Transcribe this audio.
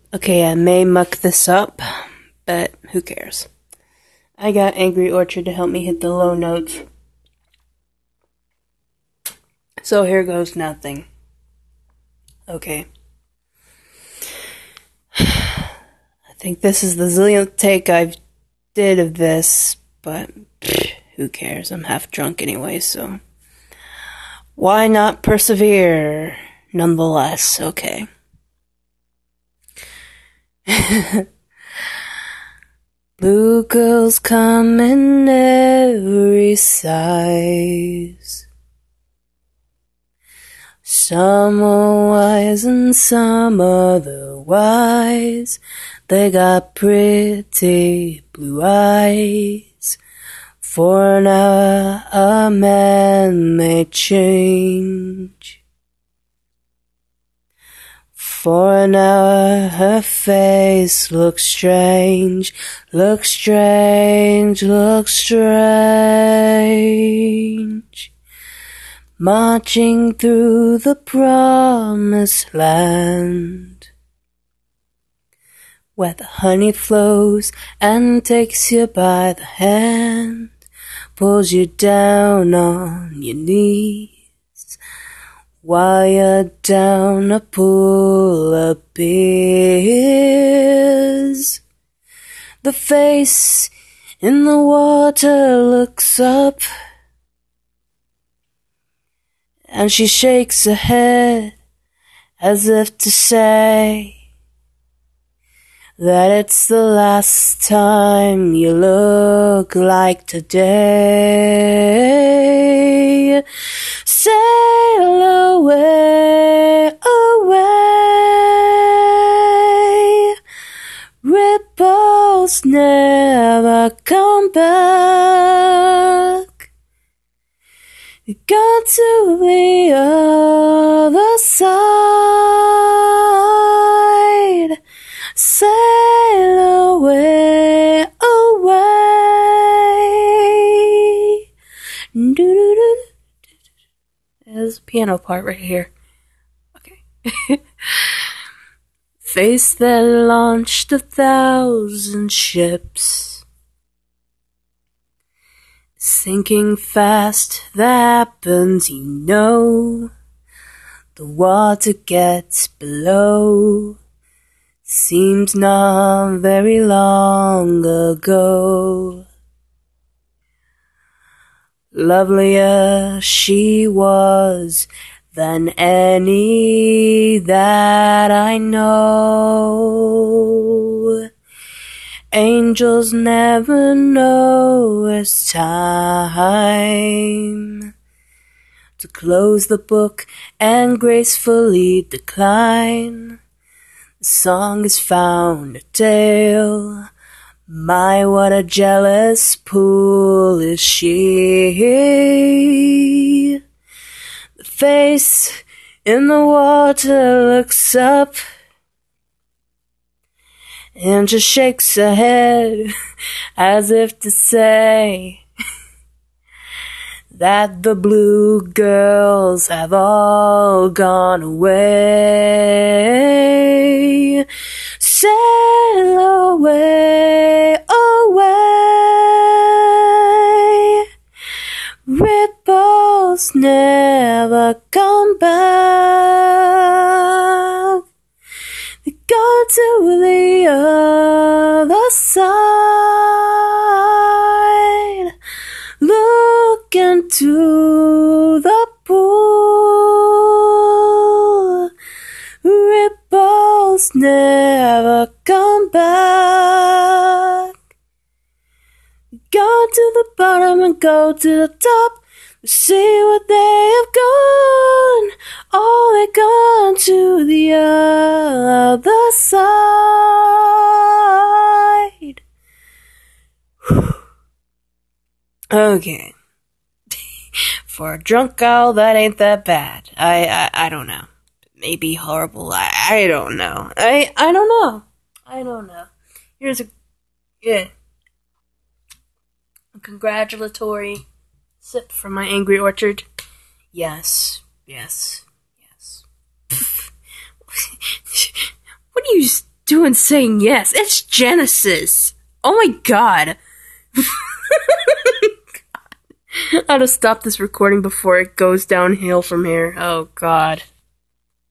Okay, I may muck this up, but who cares? I got Angry Orchard to help me hit the low notes. So here goes nothing. Okay. I think this is the zillionth take I've did of this, but who cares? I'm half drunk anyway, so why not persevere nonetheless? Okay. Blue girls come in every size. Some are wise and some otherwise. They got pretty blue eyes. For an hour a man may change. For an hour her face looks strange, looks strange, looks strange. Marching through the promised land, where the honey flows and takes you by the hand, pulls you down on your knees, while you're down a pool of beers. The face in the water looks up, and she shakes her head as if to say that it's the last time you look like today. Sail away, away. Ripples never come back. Gone to the other side. Sail away, away. Do-do-do. There's a piano part right here. Okay. Face that launched 1,000 ships, sinking fast, that happens, you know. The water gets below. Seems not very long ago. Lovelier she was than any that I know. Angels never know it's time to close the book and gracefully decline. The song has found a tale. My, what a jealous pool is she. The face in the water looks up and just shakes her head as if to say that the blue girls have all gone away. Sail away, away. Ripples never come back. They go to the other side. Look into the pool. Ripples never come back. Go to the bottom and go to the top. See what they have gone. Oh, they've gone to the other side. Okay. For a drunk gal, that ain't that bad. I don't know. Maybe horrible. I don't know. I don't know. I don't know. Here's a congratulatory sip from my Angry Orchard. Yes. What are you doing? doing saying yes? It's Genesis. Oh my god. I gotta stop this recording before it goes downhill from here. Oh god.